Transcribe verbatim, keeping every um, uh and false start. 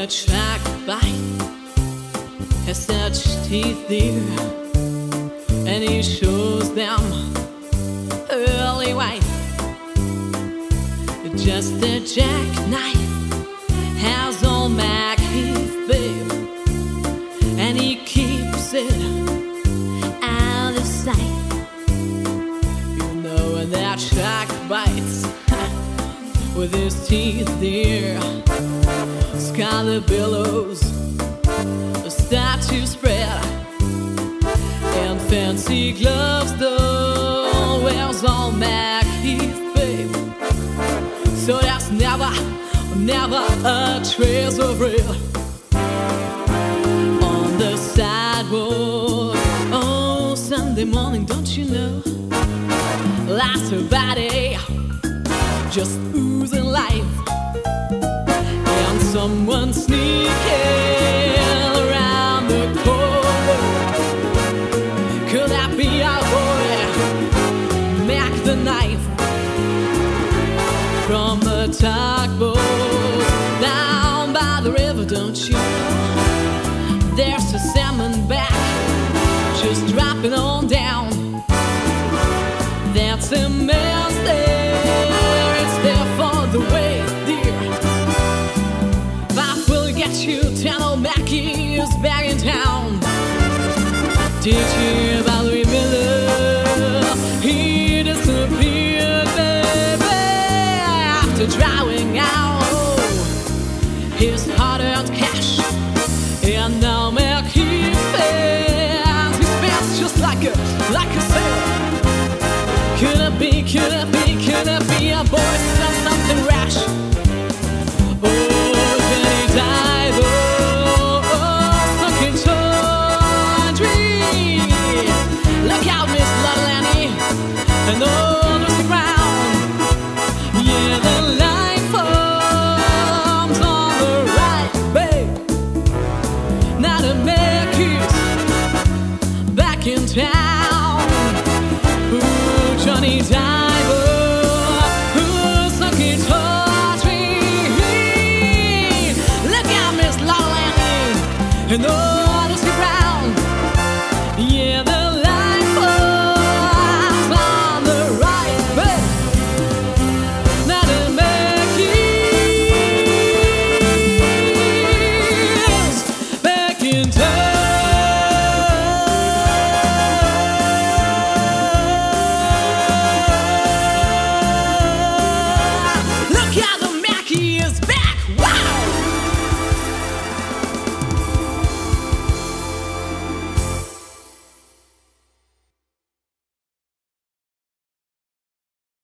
the track bite has such teeth there, and he shows them early white. Just a jackknife has all Mac Heath, babe, and he keeps it out of sight. You know when that shark bites with his teeth there, scarlet billows start to spread, and fancy gloves though wears all Mac Heath, babe. So there's never, never a trace of red on the sidewalk. Oh, Sunday morning, don't you know? Last her body just oozing life, and someone sneaking around the corner. Could that be our boy, Mac the Knife? From the tugboat down by the river, don't you know? There's a salmon back just dropping on down. That's a man's there, it's there for the way, dear. But will get you, tell old Mackie is back in town. Did you hear about Louis Miller? He disappeared, baby, after drowning out his hard-earned cash. And now Mackie fans his pants just like a, like a sailor. Could it be, could it be, could it be a boy done something rash? Oh, Jenny died, oh, oh, stuck into a dream. Look out, Miss Little Annie, and oh, Lucy Brown. Yeah, the line forms on the right, babe. Now the Mackie's back in town. Ooh, Johnny Diver, who's looking towards me. Look out, Miss Little Annie, and oh,